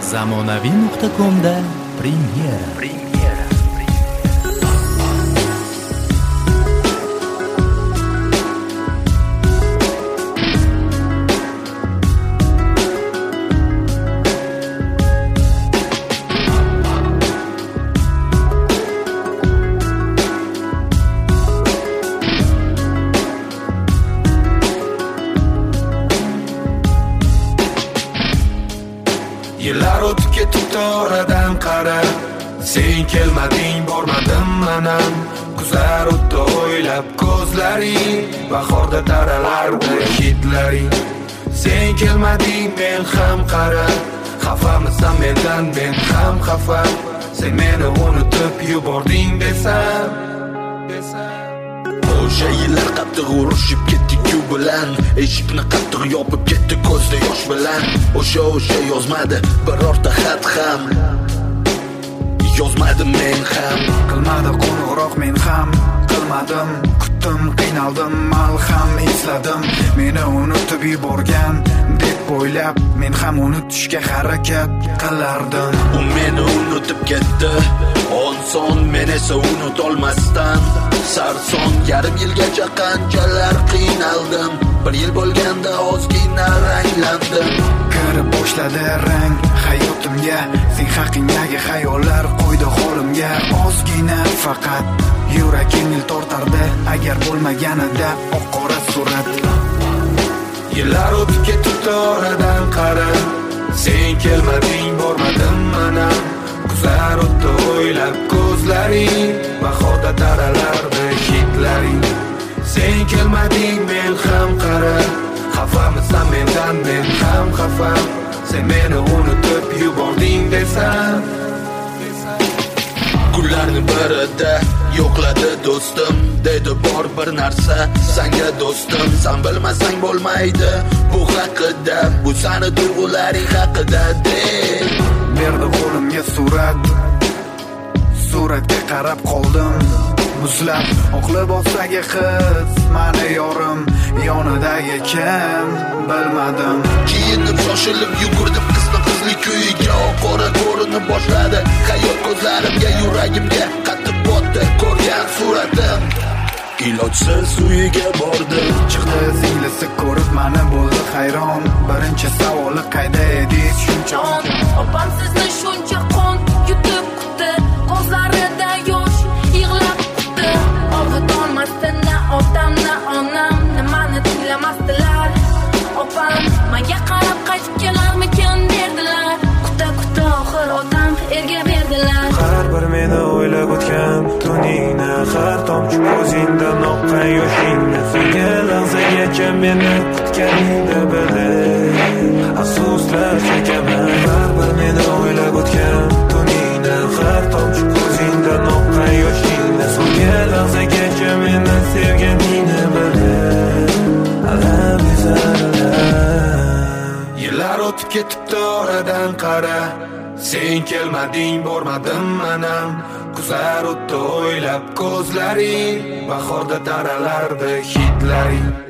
Zamonaviy.com'da premyera. Yillar o'tib ketibdi oradan qara, sen kelmading, bormadim manam. Kuzar o'tdi o'ylab ko'zlaring, bahorda taralardi hidlaring. Sen kelmading, men ham qara, xafamisan mendan, men ham xafa. Sen meni unutib yubording desam. O'sha yillar qattiq urushib ketdik-ku bilan, eshikni qattiq yopib ketdi ko'zda yosh bilan. O'sha yozmadi birorta xat ham, yozmadim men ham. Qilmadi qo'ng'iroq men ham, qilmadim. Kutdim, qiynaldim, malham esladim. Meni unutib yuborgan deb o'ylab, men ham unutishga harakat qilardim. U meni unutib ketdi, onson men esa unutolmasdan sarson. Yarim yilgacha qanchalar qiynaldim, bir yil bo'lganda ozgina ranglandim. Kirib boshladi rang hayotimga, sen haqingdagi xayollar qo'ydi holimga. Ozgina faqat yurak yengil tortardi, agar bo'lmaganida oq-qora surat. Yillar o'tib ketibdi oradan qara, sen kelmading, bormadim manam. Kuzar o'tdi o'ylab ko'zlaring, bahorda taralardi hidlaring. Sen kelmading, men ham qara, xafamisan mendan, men ham xafa. Sen meni unutib yubording desam. Kunlarning birida yo'qladi do'stim, dedi bor bir narsa senga do'stim. Sen bilmasang bo'lmaydi bu haqida, bu sani tuyg'ularing haqida deb berdi qo'limga suratga qarab qoldim muzlab. Oq libosdagi qiz mani yorim, yonidagi kim bilmadim. Kiyinib shoshilib yugurdim qizlik uyiga, oq-qora ko'rinib boshladi hayot ko'zlarimga, yuragimga qattiq botdi ko'rgan suratim. Ilojsiz uyiga bordim, chiqdi singlisi ko'rib mani, bo'ldi hayron. Birinchi savoli qayda edingiz shuncha? Opam sizni shuncha qon yutib kutdi, ko'zlarida yosh yig'lab kutdi. Og'itolmasdi na otam na onam, nimani tinglamasdilar. Opam menga qarab qaytib kelarmikin derdilar. Kuta oxir otam erga berdilar. Har bir meni o'ylab o'tgan tuningni, har tomchi ko'zingdan oqqan yoshingni, so'nggi lahzagacha meni kutganingni bilib afsuslar chekaman. Har bir meni o'ylab o'tgan tuningni, har tomchi ko'zingdan oqqan yoshingni, so'nggi lahzagacha meni sevganingni bilib alam ezalar. Yillar o'tib ketibdi oradan qara, sen kelmading, bormadim manam. Kuzar o'tdi o'ylab ko'zlaring, bahorda taralardi hidlaring.